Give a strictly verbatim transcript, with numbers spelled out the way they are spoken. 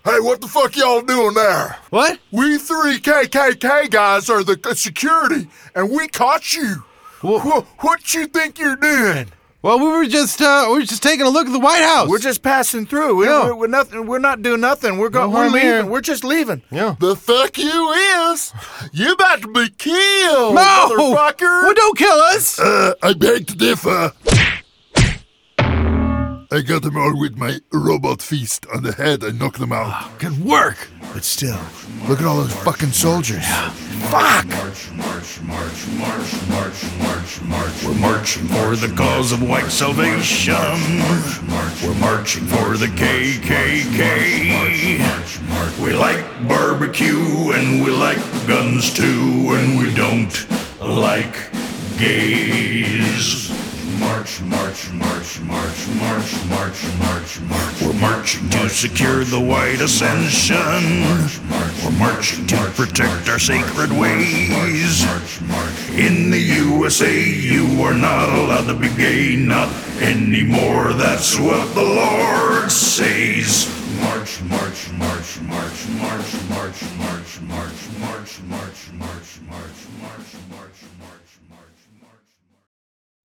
Hey, what the fuck y'all doing there? What? We three K K K guys are the security, and we caught you. Wha- What, what you think you're doing? Well, we were just uh, we were just taking a look at the White House. We're just passing through. We, Yeah. we're, we're nothing. We're not doing nothing. We're going. No we're harm leaving. here. We're just leaving. yeah. The fuck you is? You about to be killed, No! motherfucker. Well, don't kill us. Uh, I beg to differ. I got them all with my robot fist on the head. I knocked them out. Good work. But still, look at all those fucking soldiers. Fuck! March, march, march, march, march, march, march. We're marching for the cause of white salvation. We're marching for the K K K. We like barbecue and we like guns too, and we don't like gays. March, march, march, march, march, march, march, march. We're marching to secure the white ascension. We're marching to protect our sacred ways. In the U S A, you are not allowed to be gay, not anymore. That's what the Lord says. March, march, march, march, march, march, march, march, march, march, march, march, march, march, march, march, march.